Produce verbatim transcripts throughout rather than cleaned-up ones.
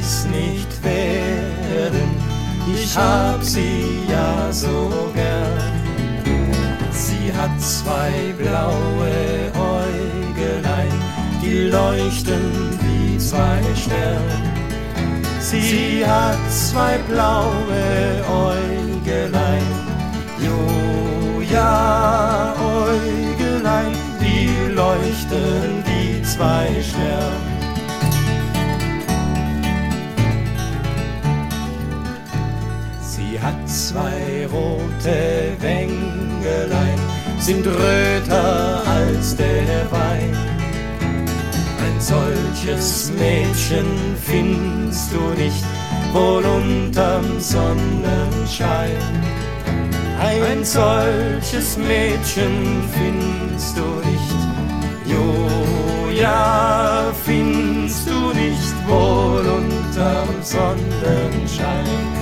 dies nicht werden, ich hab sie ja so gern. Sie hat zwei blaue Äugelein, die leuchten wie zwei Sterne. Sie hat zwei blaue Äugelein, jo, ja, Äugelein, die leuchten wie zwei Sterne. Sie hat zwei rote Wängelein, sind röter als der Wein. Ein solches Mädchen findest du nicht, wohl unterm Sonnenschein. Ein solches Mädchen findest du nicht, jo, ja, findest du nicht, wohl unterm Sonnenschein.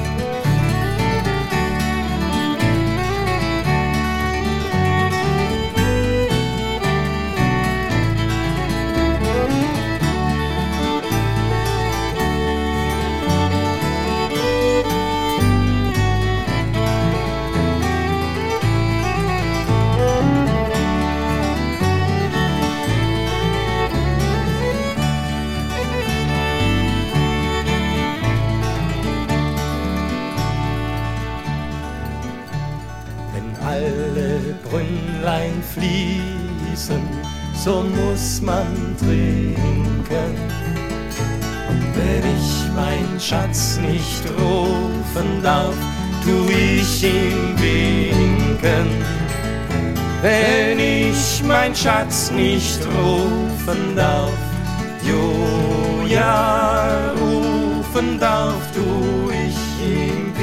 Alle Brünnlein fließen, so muss man trinken. Wenn ich mein Schatz nicht rufen darf, tu ich ihm winken. Wenn ich mein Schatz nicht rufen darf, jo, ja, rufen darf, tu ich ihm winken.